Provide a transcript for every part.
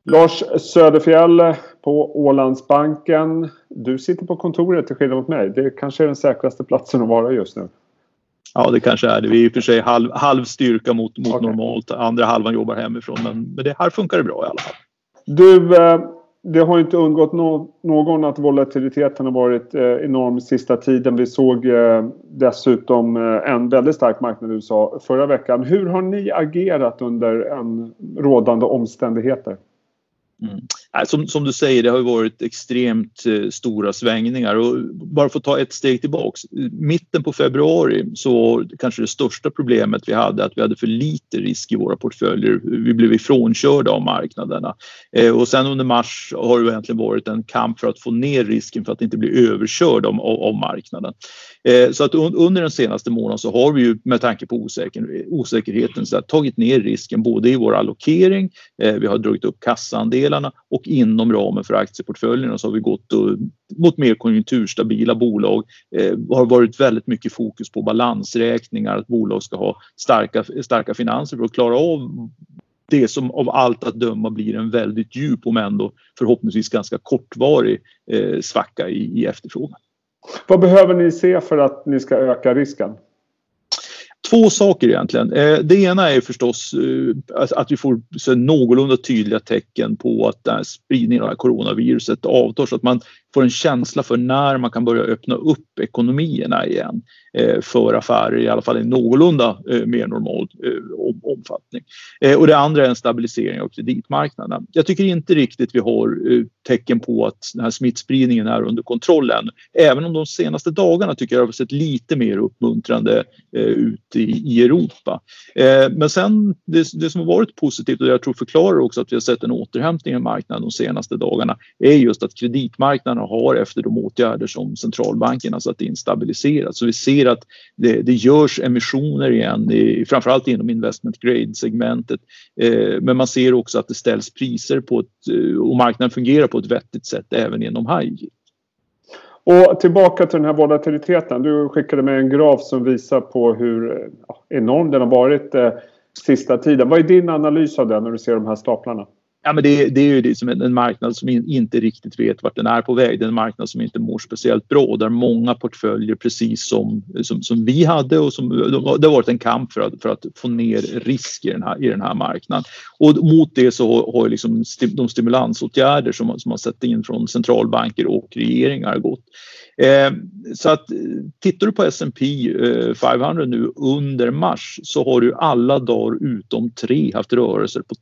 Lars Söderfjell på Ålandsbanken. Du sitter på kontoret till skillnad mot mig. Det kanske är den säkraste platsen att vara just nu. Ja, det kanske är det. Vi är i och för sig halv styrka mot normalt. Andra halvan jobbar hemifrån. Men det här funkar det bra i alla fall. Du, det har inte undgått någon att volatiliteten har varit enorm sista tiden. Vi såg dessutom en väldigt stark marknad i USA förra veckan. Hur har ni agerat under en rådande omständigheter? Som du säger, det har varit extremt stora svängningar, och bara för att ta ett steg tillbaks, mitten på februari så kanske det största problemet vi hade att vi hade för lite risk i våra portföljer. Vi blev ifrånkörda av marknaderna, och sen under mars har det egentligen varit en kamp för att få ner risken för att inte bli överkörd av marknaden. Så att under den senaste månaden så har vi ju med tanke på osäkerheten så tagit ner risken både i vår allokering, vi har dragit upp kassaandelarna, och inom ramen för aktieportföljerna så har vi gått mot mer konjunkturstabila bolag. Har varit väldigt mycket fokus på balansräkningar, att bolag ska ha starka finanser för att klara av det som av allt att döma blir en väldigt djup och ändå förhoppningsvis ganska kortvarig svacka i efterfrågan. Vad behöver ni se för att ni ska öka risken? Två saker egentligen. Det ena är förstås att vi får så någorlunda tydliga tecken på att den här spridningen av coronaviruset avtar, så att man får en känsla för när man kan börja öppna upp ekonomierna igen för affärer, i alla fall i någorlunda mer normal omfattning. Och det andra är en stabilisering av kreditmarknaden. Jag tycker inte riktigt vi har tecken på att den här smittspridningen är under kontroll än. Även om de senaste dagarna tycker jag har sett lite mer uppmuntrande ut i Europa. Men sen det som har varit positivt, och jag tror förklarar också att vi har sett en återhämtning i marknaden de senaste dagarna, är just att kreditmarknaden har efter de åtgärder som centralbankerna satt in stabiliserat. Så vi ser att det görs emissioner igen, framförallt inom investment grade-segmentet. Men man ser också att det ställs priser på och marknaden fungerar på ett vettigt sätt även inom high yield. Och tillbaka till den här volatiliteten. Du skickade med en graf som visar på hur enorm den har varit sista tiden. Vad är din analys av den när du ser de här staplarna? Ja, men det är ju liksom en marknad som inte riktigt vet vart den är på väg. Det är en marknad som inte mår speciellt bra, där många portföljer precis som vi hade, och det har varit en kamp för att få ner risk i den här marknaden. Och mot det så har liksom de stimulansåtgärder som man sett in från centralbanker och regeringar gått. Så att tittar du på S&P 500 nu under mars, så har du alla dagar utom 3 haft rörelser på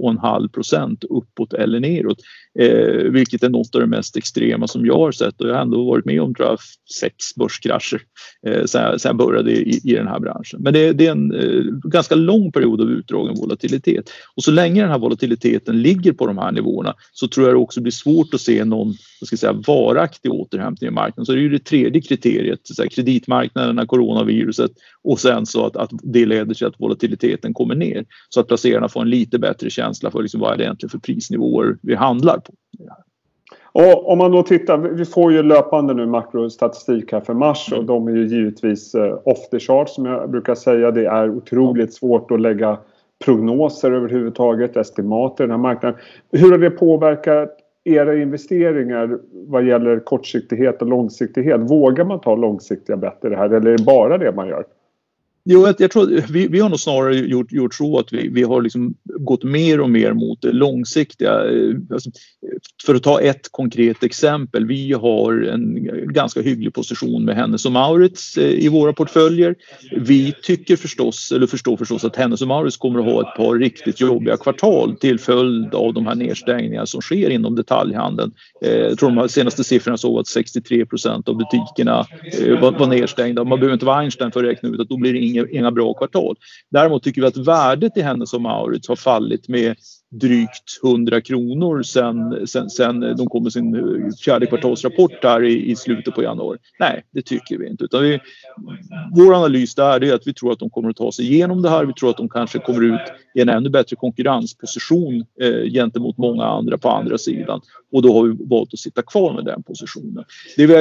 2,5% uppåt eller neråt, vilket är något av det mest extrema som jag har sett, och jag har ändå varit med om 6 börskrascher sen jag började i den här branschen. Men det är en ganska lång period av utdragen volatilitet, och så länge den här volatiliteten ligger på de här nivåerna så tror jag det också blir svårt att se någon varaktig återhämtning i marknaden. Så det är ju det tredje kriteriet, kreditmarknaden, coronaviruset, och sen så att det leder till att volatiliteten kommer ner, så att placerarna får en lite bättre känsla för vad är det egentligen för prisnivåer vi handlar på. Och om man då tittar, vi får ju löpande nu makrostatistik här för mars, och de är ju givetvis off the chart som jag brukar säga. Det är otroligt svårt att lägga prognoser överhuvudtaget, estimat i den här marknaden. Hur har det påverkat era investeringar vad gäller kortsiktighet och långsiktighet? Vågar man ta långsiktiga bett i det här, eller är det bara det man gör? Jo, jag tror vi har nog snarare gjort så att vi har liksom gått mer och mer mot det långsiktiga. Alltså, för att ta ett konkret exempel, vi har en ganska hygglig position med Hennes & Mauritz i våra portföljer. Vi förstår förstås att Hennes & Mauritz kommer att ha ett par riktigt jobbiga kvartal till följd av de här nedstängningarna som sker inom detaljhandeln. Jag tror de senaste siffrorna såg att 63% av butikerna var nedstängda. Man behöver inte vara Einstein för att räkna ut att då blir det inga bra kvartal. Däremot tycker vi att värdet i Hennes & Mauritz har fallit med drygt 100 kronor sen de kom med sin fjärde kvartalsrapport där i slutet på januari. Nej, det tycker vi inte. Utan vår analys där är att vi tror att de kommer att ta sig igenom det här. Vi tror att de kanske kommer ut i en ännu bättre konkurrensposition gentemot många andra på andra sidan. Och då har vi valt att sitta kvar med den positionen. Det vi har gjort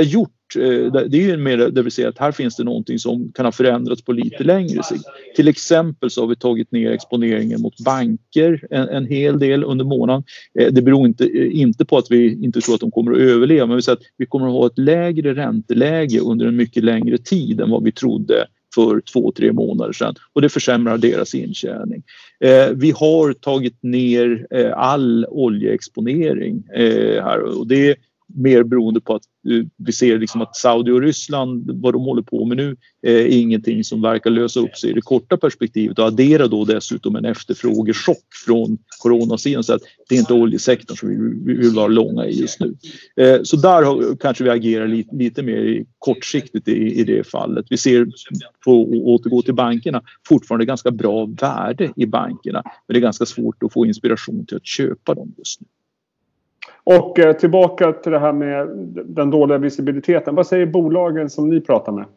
Det är ju mer där vi ser att här finns det någonting som kan ha förändrats på lite längre sikt. Till exempel så har vi tagit ner exponeringen mot banker en hel del under månaden. Det beror inte på att vi inte tror att de kommer att överleva, men vi säger att vi kommer att ha ett lägre ränteläge under en mycket längre tid än vad vi trodde för 2-3 månader sedan, och det försämrar deras intjäning. Vi har tagit ner all oljeexponering här, och det är mer beroende på att vi ser liksom att Saudi och Ryssland, vad de håller på med nu, är ingenting som verkar lösa upp sig i det korta perspektivet, och addera då dessutom en efterfrågechock från coronasidan, så att det är inte oljesektorn som vi vill vara långa i just nu. Så där kanske vi agerar lite mer kortsiktigt i det fallet. Vi ser, på att återgå till bankerna, fortfarande ganska bra värde i bankerna, men det är ganska svårt att få inspiration till att köpa dem just nu. Och tillbaka till det här med den dåliga visibiliteten. Vad säger bolagen som ni pratar med?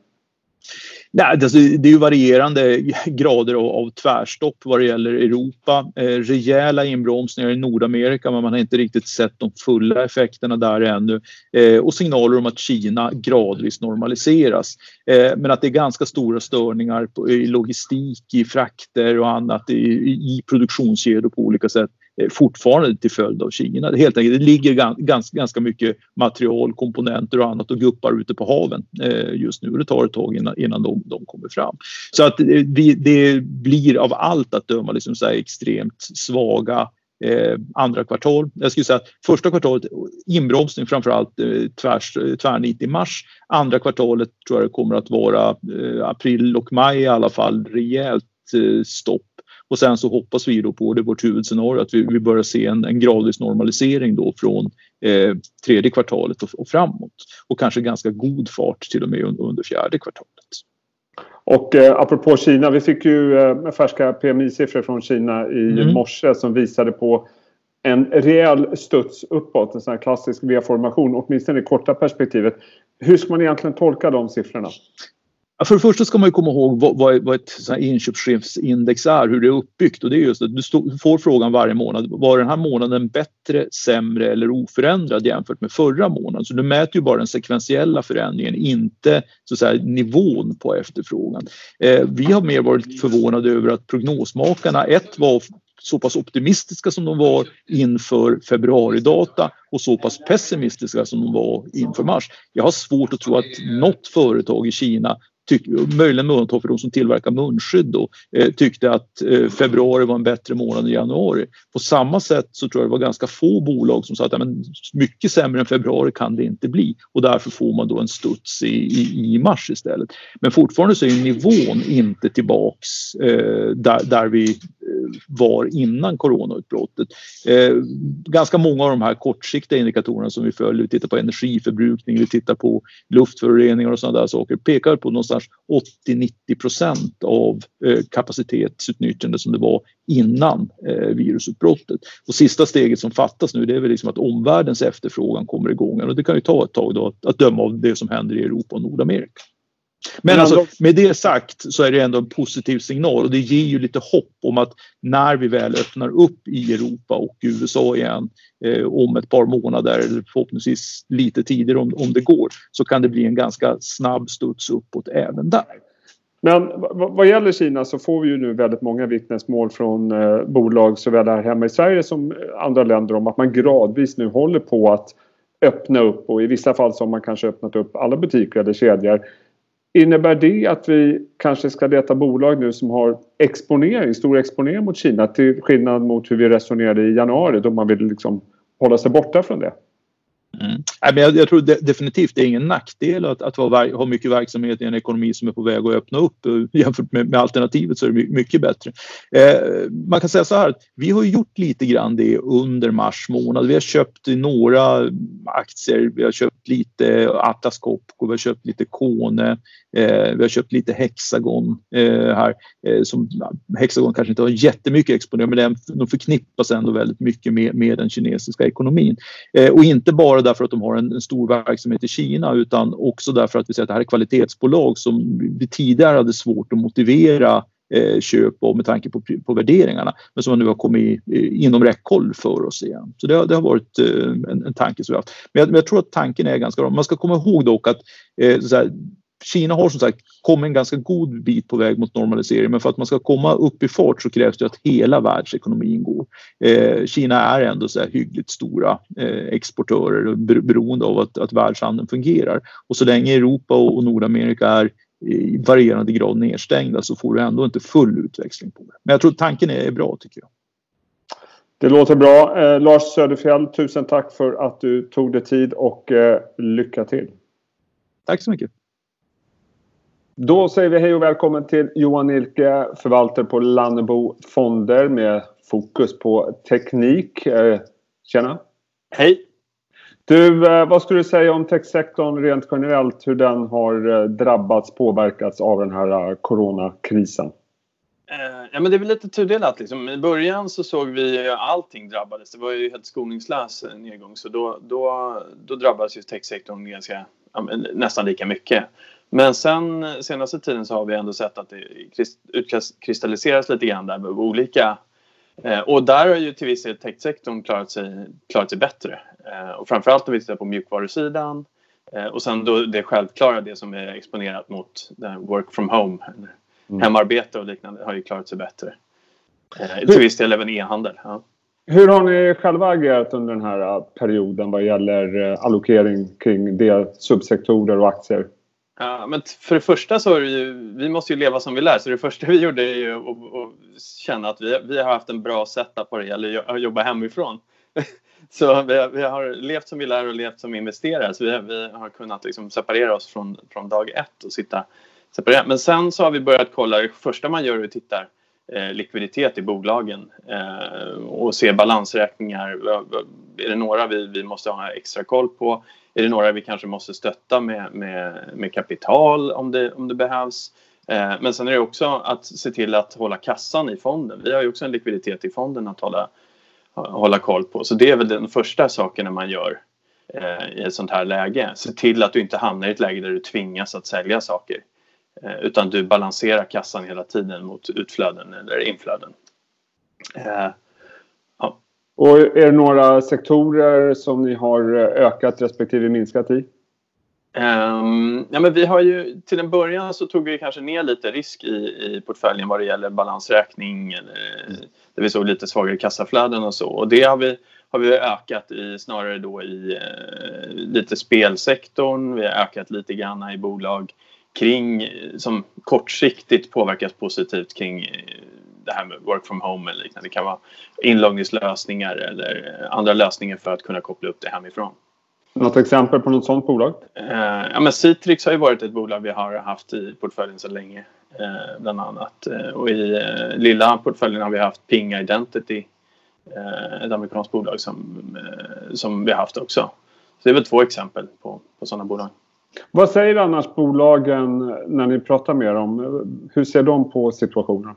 Nej, det är ju varierande grader av tvärstopp vad det gäller Europa. Rejäla inbromsningar i Nordamerika, men man har inte riktigt sett de fulla effekterna där ännu. Och signaler om att Kina gradvis normaliseras. Men att det är ganska stora störningar i logistik, i frakter och annat, i produktionskedjor på olika sätt. Fortfarande till följd av Kina. Helt enkelt, det ligger ganska mycket material, komponenter och annat och guppar ute på haven just nu. Det tar ett tag innan de kommer fram. Så att det blir av allt att döma liksom så här extremt svaga andra kvartal. Jag skulle säga att första kvartalet inbromsning, framförallt tvärnit i mars. Andra kvartalet tror jag det kommer att vara april och maj i alla fall rejält stopp. Och sen så hoppas vi då på, det vårt huvudscenario, att vi börjar se en gradvis normalisering då från tredje kvartalet och framåt. Och kanske ganska god fart till och med under fjärde kvartalet. Och apropå Kina, vi fick ju färska PMI-siffror från Kina i morse som visade på en rejäl studs uppåt, en sån här klassisk V-formation, åtminstone i korta perspektivet. Hur ska man egentligen tolka de siffrorna? För det första ska man ju komma ihåg vad ett inköpschefsindex är, hur det är uppbyggt. Och det är just att du får frågan varje månad, var den här månaden bättre, sämre eller oförändrad jämfört med förra månaden? Så du mäter ju bara den sekventiella förändringen, inte så att säga nivån på efterfrågan. Vi har mer varit förvånade över att prognosmakarna var så pass optimistiska som de var inför februaridata och så pass pessimistiska som de var inför mars. Jag har svårt att tro att något företag i Kina, möjligen med undantag för de som tillverkar munskydd då, tyckte att februari var en bättre månad än januari. På samma sätt så tror jag det var ganska få bolag som sa att men mycket sämre än februari kan det inte bli, och därför får man då en studs i mars istället. Men fortfarande så är nivån inte tillbaks där vi var innan coronautbrottet. Ganska många av de här kortsiktiga indikatorerna som vi följer, vi tittar på energiförbrukning, vi tittar på luftföroreningar och sådana där saker, pekar på någonstans 80-90% av kapacitetsutnyttjande som det var innan virusutbrottet. Och sista steget som fattas nu, det är väl liksom att omvärldens efterfrågan kommer igång, och det kan ju ta ett tag då att döma av det som händer i Europa och Nordamerika. Men alltså, med det sagt så är det ändå en positiv signal, och det ger ju lite hopp om att när vi väl öppnar upp i Europa och USA igen om ett par månader, eller förhoppningsvis lite tidigare om det går, så kan det bli en ganska snabb studs uppåt även där. Men vad gäller Kina så får vi ju nu väldigt många vittnesmål från bolag såväl här hemma i Sverige som andra länder om att man gradvis nu håller på att öppna upp, och i vissa fall så har man kanske öppnat upp alla butiker eller kedjor. Innebär det att vi kanske ska leta bolag nu som har stor exponering mot Kina, till skillnad mot hur vi resonerade i januari då man ville liksom hålla sig borta från det? Jag tror definitivt det är ingen nackdel att ha mycket verksamhet i en ekonomi som är på väg att öppna upp. Jämfört med alternativet så är det mycket bättre. Man kan säga så här, vi har gjort lite grann det under mars månad. Vi har köpt några aktier, vi har köpt lite Atlas Copco, vi har köpt lite Kone, vi har köpt lite Hexagon här. Hexagon kanske inte har jättemycket exponering, men de förknippas ändå väldigt mycket med den kinesiska ekonomin. Och inte bara därför att de har en stor verksamhet i Kina, utan också därför att vi säger att det här är kvalitetsbolag som vi tidigare hade svårt att motivera köp och med tanke på värderingarna, men som nu har kommit inom räckhåll för oss igen. Så det har varit en tanke som vi har haft. Men jag tror att tanken är ganska bra. Man ska komma ihåg dock att Kina har som sagt kommit en ganska god bit på väg mot normalisering, men för att man ska komma upp i fart så krävs det att hela världsekonomin går. Kina är ändå så här hyggligt stora exportörer och beroende av att världshandeln fungerar. Och så länge Europa och Nordamerika är i varierande grad nedstängda så får du ändå inte full utväxling på det. Men jag tror tanken är bra, tycker jag. Det låter bra. Lars Söderfjell, tusen tack för att du tog dig tid och lycka till. Tack så mycket. Då säger vi hej och välkommen till Johan Nilke, förvaltare på Lannebo Fonder med fokus på teknik. Tjena. Hej. Du, vad skulle du säga om techsektorn rent generellt, hur den har drabbats, påverkats av den här coronakrisen? Ja, men det är väl lite tudelat liksom. I början så såg vi allting drabbades. Det var ju helt skoningslös nedgång, så då drabbades ju techsektorn ganska, nästan lika mycket. Men sen senaste tiden så har vi ändå sett att det utkristalliseras lite grann där med olika. Och där har ju till viss del techsektorn klarat sig bättre. Och framförallt när vi tittar på mjukvarusidan. Och sen då det självklara, det som är exponerat mot work from home. Hemarbete och liknande har ju klarat sig bättre. Till viss del även e-handel. Ja. Hur har ni själva agerat under den här perioden vad gäller allokering kring subsektorer och aktier? Ja, men för det första så är det ju, vi måste ju leva som vi lär. Så det första vi gjorde är ju att känna att vi har haft en bra setup på det, eller jobba hemifrån. Så vi har levt som vi lär och levt som investerare. Så vi har kunnat liksom separera oss från dag ett och sitta separerat. Men sen så har vi börjat kolla, det första man gör är att titta likviditet i bolagen och se balansräkningar. Är det några vi måste ha extra koll på? Är det några vi kanske måste stötta med kapital om det behövs? Men sen är det också att se till att hålla kassan i fonden. Vi har ju också en likviditet i fonden att hålla koll på. Så det är väl den första saken man gör i ett sånt här läge. Se till att du inte hamnar i ett läge där du tvingas att sälja saker. Utan du balanserar kassan hela tiden mot utflöden eller inflöden. Ja. Och är det några sektorer som ni har ökat respektive minskat i? Ja, men vi har ju till en början så tog vi kanske ner lite risk i portföljen vad det gäller balansräkning eller där vi såg lite svagare kassaflöden och så. Och det har vi ökat i snarare då i lite spelsektorn. Vi har ökat lite grann i bolag kring som kortsiktigt påverkas positivt kring det här med work from home eller liknande. Det kan vara inloggningslösningar eller andra lösningar för att kunna koppla upp det hemifrån. Något exempel på något sådant bolag? Ja, men Citrix har ju varit ett bolag vi har haft i portföljen så länge bland annat. Och i lilla portföljen har vi haft Ping Identity, ett amerikanskt bolag som vi har haft också. Så det är väl 2 exempel på sådana bolag. Vad säger annars bolagen när ni pratar med dem? Hur ser de på situationen?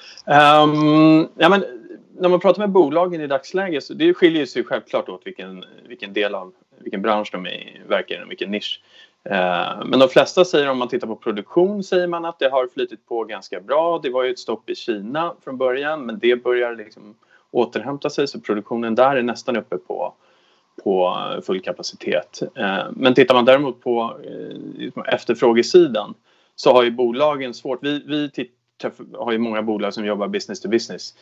Ja, men när man pratar med bolagen i dagsläget så det skiljer sig självklart åt vilken del av vilken bransch de verkar i, vilken nisch. Men de flesta säger, om man tittar på produktion, säger man att det har flyttit på ganska bra. Det var ju ett stopp i Kina från början, men det börjar liksom återhämta sig, så produktionen där är nästan uppe på full kapacitet. Men tittar man däremot på efterfrågesidan så har ju bolagen svårt. Vi har ju många bolag som jobbar business to business.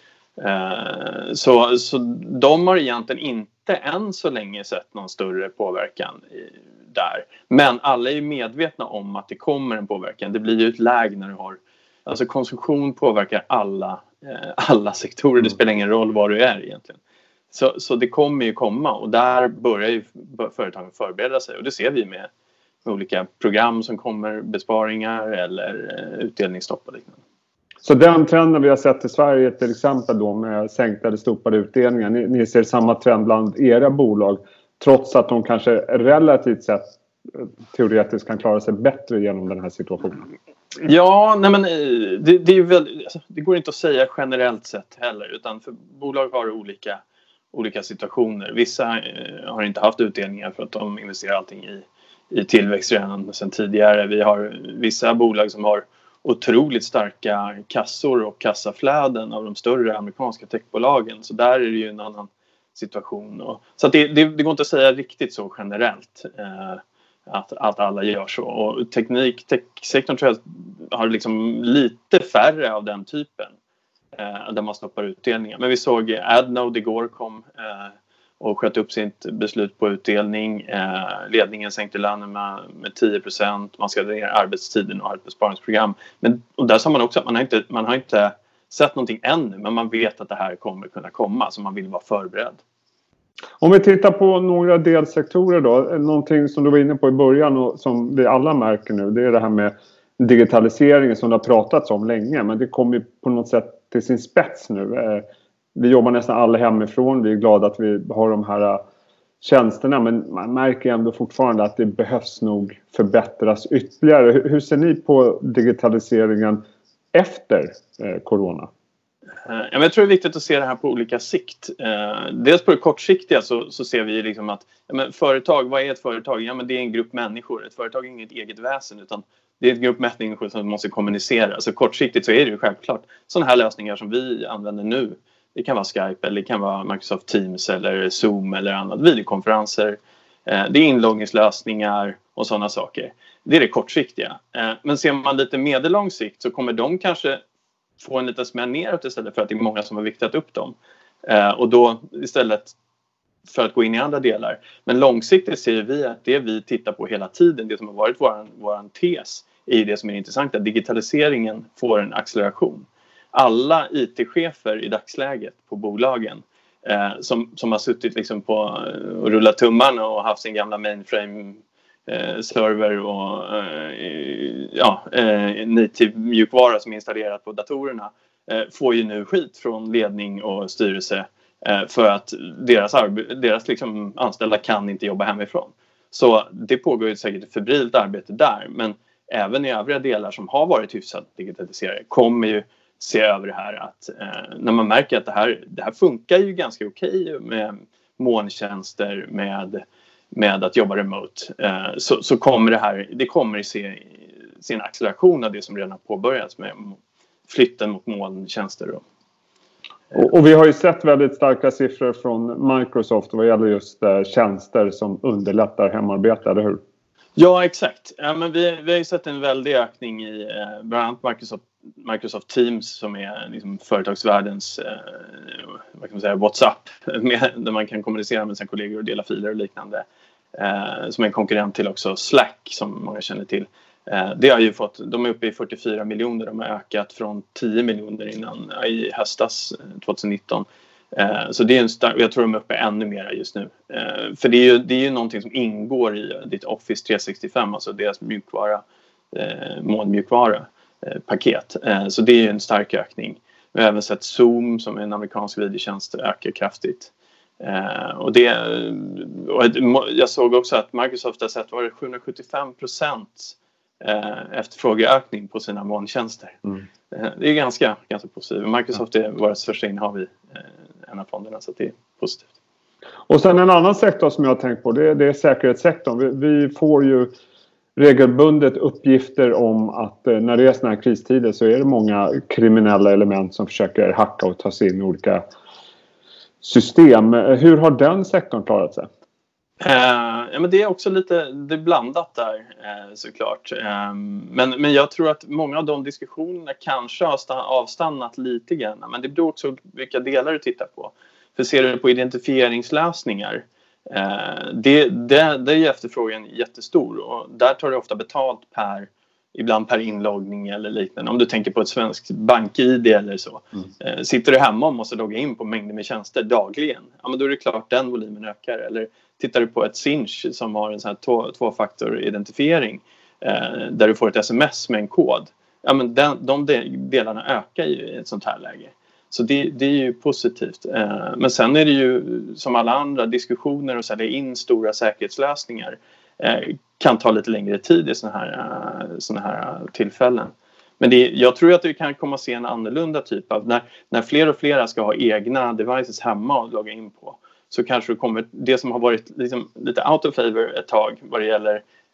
Så de har egentligen inte än så länge sett någon större påverkan där. Men alla är ju medvetna om att det kommer en påverkan. Det blir ju ett läge när du har... Alltså konsumtion påverkar alla sektorer. Det spelar ingen roll var du är egentligen. Så det kommer ju komma, och där börjar ju företagen förbereda sig. Och det ser vi med olika program som kommer, besparingar eller utdelningsstopp och liknande. Så den trenden vi har sett i Sverige till exempel då med sänkta eller stoppade utdelningar. Ni ser samma trend bland era bolag trots att de kanske relativt sett teoretiskt kan klara sig bättre genom den här situationen? Ja, nej men det är väl, det går inte att säga generellt sett heller, utan för bolag har olika situationer. Vissa har inte haft utdelningar för att de investerar allting i tillväxt redan sedan tidigare. Vi har vissa bolag som har otroligt starka kassor och kassaflöden av de större amerikanska techbolagen. Så där är det ju en annan situation. Så att det går inte att säga riktigt så generellt att alla gör så. Och techsektorn tror jag har liksom lite färre av den typen där man stoppar utdelningar. Men vi såg Adnode igår kom och sköt upp sitt beslut på utdelning. Ledningen sänkte lönen med 10%. Man ska dra ner arbetstiden och arbetsbesparingsprogram. Och där sa man också att man har inte sett någonting ännu, men man vet att det här kommer kunna komma, så man vill vara förberedd. Om vi tittar på några delsektorer då, någonting som du var inne på i början och som vi alla märker nu, det är det här med digitaliseringen som det har pratats om länge, men det kommer ju på något sätt till sin spets nu. Vi jobbar nästan alla hemifrån, vi är glada att vi har de här tjänsterna, men man märker ändå fortfarande att det behövs nog förbättras ytterligare. Hur ser ni på digitaliseringen efter corona? Jag tror det är viktigt att se det här på olika sikt. Dels på det kortsiktiga så ser vi liksom att företag, vad är ett företag? Ja, men det är en grupp människor. Ett företag är inget eget väsen, utan det är en grupp människor som måste kommunicera. Så kortsiktigt så är det ju självklart sådana här lösningar som vi använder nu. Det kan vara Skype eller det kan vara Microsoft Teams eller Zoom eller annat. Videokonferenser. Det är inloggningslösningar och sådana saker. Det är det kortsiktiga. Men ser man lite medellång sikt så kommer de kanske få en liten smäll neråt istället för att det är många som har viktat upp dem. Och då istället för att gå in i andra delar. Men långsiktigt ser vi att det vi tittar på hela tiden, det som har varit våran tes, är det som är intressant. Att digitaliseringen får en acceleration. Alla IT-chefer i dagsläget på bolagen som har suttit liksom på och rullat tummarna och haft sin gamla mainframe server och native mjukvara som är installerat på datorerna får ju nu skit från ledning och styrelse för att deras liksom anställda kan inte jobba hemifrån. Så det pågår ju säkert ett febrilt arbete där, men även i övriga delar som har varit hyfsat digitaliserade kommer ju se över det här att när man märker att det här funkar ju ganska okej med molntjänster, med att jobba remote, så kommer det kommer se sin acceleration av det som redan har påbörjats med flytten mot molntjänster. Och vi har ju sett väldigt starka siffror från Microsoft vad gäller just tjänster som underlättar hemarbete, eller hur? Ja, exakt. Men vi har ju sett en väldig ökning i bland annat Microsoft Teams som är liksom företagsvärldens vad kan man säga, WhatsApp där man kan kommunicera med sina kollegor och dela filer och liknande. Som är en konkurrent till också Slack som många känner till. Det har ju de är uppe i 44 miljoner, de har ökat från 10 miljoner innan i höstas 2019. Så det är jag tror de är uppe ännu mer just nu. För det är ju någonting som ingår i ditt Office 365, alltså deras mjukvara, molnmjukvara paket. Så det är ju en stark ökning. Vi har även sett Zoom som är en amerikansk videotjänst ökar kraftigt. Och jag såg också att Microsoft har sett 775% efterfrågeökning på sina molntjänster. Det är ganska positivt. Microsoft är våra största innehav i en av fonderna, så det är positivt. Och sen en annan sektor som jag har tänkt på, det är säkerhetssektorn. Vi får ju regelbundet uppgifter om att när det är såna här kristider så är det många kriminella element som försöker hacka och ta sig in i olika system. Hur har den sektorn klarat sig? Men det är också lite blandat där såklart. Men jag tror att många av de diskussionerna kanske har avstannat lite grann. Men det beror också vilka delar du tittar på. För ser du på identifieringslösningar, det är efterfrågan jättestor. Och där tar du ofta betalt ibland per inloggning eller liknande. Om du tänker på ett svenskt bank-ID eller så. Sitter du hemma och måste logga in på mängder med tjänster dagligen, ja, men då är det klart den volymen ökar. Eller tittar du på ett Sinch som har en sån här tvåfaktor-identifiering där du får ett sms med en kod. Ja, men de delarna ökar ju i ett sånt här läge. Så det är ju positivt. Men sen är det ju som alla andra diskussioner och sälja in stora säkerhetslösningar kan ta lite längre tid i såna här tillfällen. Men jag tror att vi kan komma att se en annorlunda typ av när fler och fler ska ha egna devices hemma och logga in på, så kanske det kommer det som har varit liksom lite out of favor ett tag vad det gäller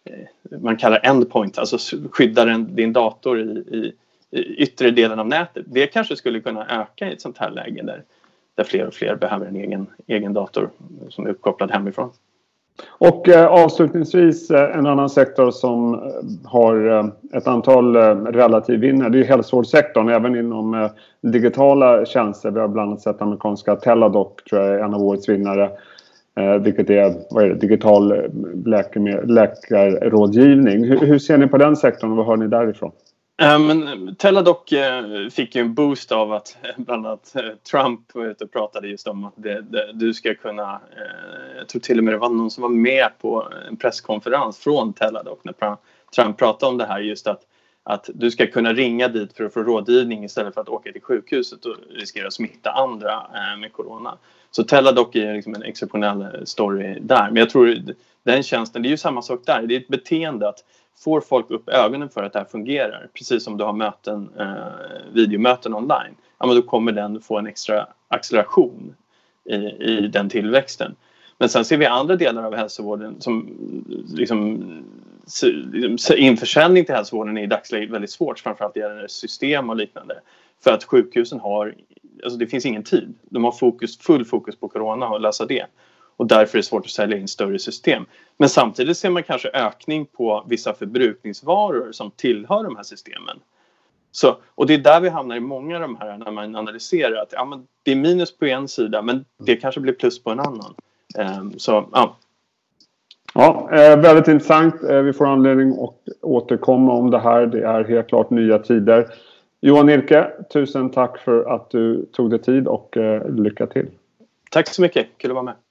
man kallar endpoint, alltså skyddar din dator i yttre delen av nätet. Det kanske skulle kunna öka i ett sånt här läge där fler och fler behöver en egen dator som är uppkopplad hemifrån. Och avslutningsvis en annan sektor som har ett antal relativvinnare, det är hälsovårdssektorn, även inom digitala tjänster. Vi har bland annat sett amerikanska Teladoc, tror jag är en av årets vinnare, vilket är digital läkarrådgivning. Hur ser ni på den sektorn och vad hör ni därifrån? Men Teladoc fick ju en boost av att bland annat Trump pratade just om att du ska kunna, jag tror till och med det var någon som var med på en presskonferens från Teladoc när Trump pratade om det här, just att du ska kunna ringa dit för att få rådgivning istället för att åka till sjukhuset och riskera att smitta andra med corona. Så Teladoc är liksom en exceptionell story där. Men jag tror den tjänsten, det är ju samma sak där. Det är ett beteende att får folk upp ögonen för att det här fungerar, precis som du har videomöten online, ja, men då kommer den få en extra acceleration i den tillväxten. Men sen ser vi andra delar av hälsovården som införsäljning till hälsovården är i dagsläget väldigt svårt, framförallt gällande system och liknande. För att sjukhusen det finns ingen tid. De har full fokus på corona och lösa det. Och därför är det svårt att sälja in större system. Men samtidigt ser man kanske ökning på vissa förbrukningsvaror som tillhör de här systemen. Och det är där vi hamnar i många av de här när man analyserar att men det är minus på en sida men det kanske blir plus på en annan. Ja, väldigt intressant. Vi får anledning att återkomma om det här. Det är helt klart nya tider. Johan Ilke, tusen tack för att du tog dig tid och lycka till. Tack så mycket, kul att vara med.